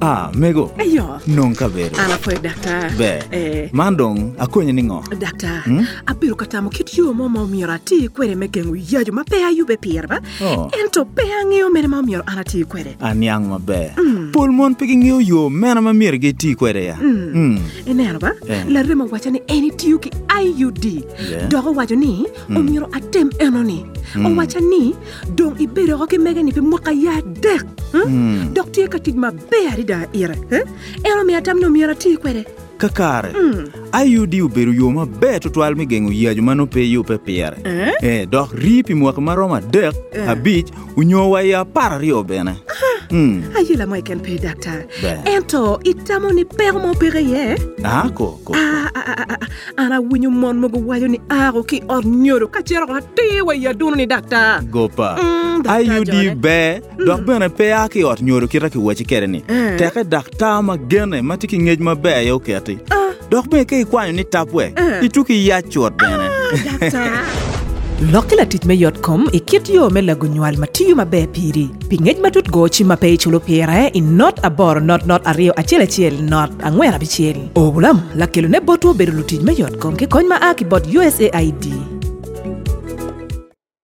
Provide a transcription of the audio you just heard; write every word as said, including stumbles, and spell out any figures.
Ah, mego. Ayo. Nunca vero. Ana foi daktar. Be. Eh. Mandong akonye ni ngo. Daktar. Hmm? Abiro katamo kit yo mo mo miora ti kwere megengu yajo ma pe ayube pierba. Oh. Ento pe angeo mere ma miora ana ti kwere. Anyang mabe. Mm. Pol mon piging yo yo mena ma mir ge ti kwere ya. Mm. Mm. Enero ba? Eh. La rema wacha ni eni ti ki I U D. Yeah. Dogo wajo ni mm. o miora atem enoni. Mm. O wacha ni dong ibere ko ki megani pe mwaka ya dek. Hmm? Mm. Dok ti ka tigma be ari da ira. Eh? Eno mi atam no miora ti kwere. Kakare. Mm. I U D uberu yo ma be to twal mi gengu yajo mano pe yo pe piere. Eh, eh dok ripi mwaka maroma dek eh. Abich unyowa ya para rio bene. Mm. Ayila mo iken pe daktar. Ento itamo ni per mo pere ye. Ah ko ko. Ah ah ah ana winyo mon mo go wayo ni aro ki or nyoro ka chero ka te wa ya dunu ni daktar. Gopa. Mm, I U D be mm. dok bene pe aki or nyoro kira ki wachi kere ni. Eh. Teke daktar ma gene matiki ngej ma be yo keti. Ah. Dok be ke ikwanyo ni tapwe. Eh. Ituki ya chot bene. Ah, daktar. Lokila titme yotcom ikit yo me lagu nyual matiyu mabe piri. Pingej matut gochi mape chulo pira in not abor not not ario achele chiel not angwera bichiel. Obulam lakilo ne botu beru titme yotcom ke kony ma aki bot U S A I D.